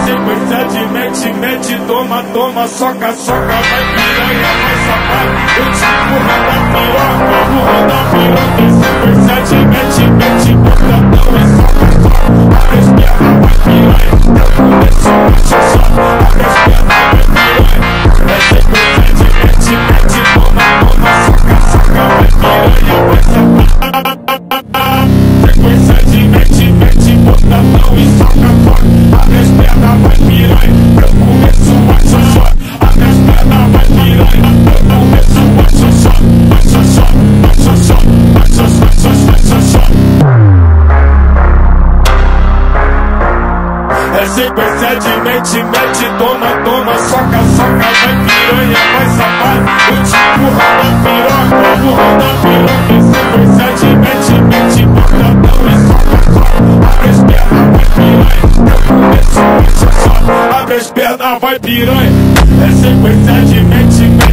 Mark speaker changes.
Speaker 1: sequência de mete, mete, toma, toma, soca, soca, vai piranha, vai safado. Eu te empurro da piroca, empurro da piroca. Sequência de mete, mete, botadão e soca, soca. Abre as pernas, vai piranha. Eu começo a te soca. Abre as pernas, vai piranha. É sequência de mete, mete, toma, toma, soca, soca, vai piranha, vai safado. Sequência de mete, mete, botadão e soca, soca. Abre as pernas, vai piranha. Eu começo a te soca. Abre as pernas, vai piranha. Eu começo a te soca. Vai te soca, vai te soca, vai te soca, vai te soca. É sequência de mete, mete, toma, toma, soca, soca, vai piranha, vai safado. Eu te empurro da piroca, empurro da piroca. Sequência de mete, mete, botadão e soca, soca. Abre as pernas, vai piranha. Eu começo a te soca. Abre as pernas, vai piranha. É sequência de mete, mete.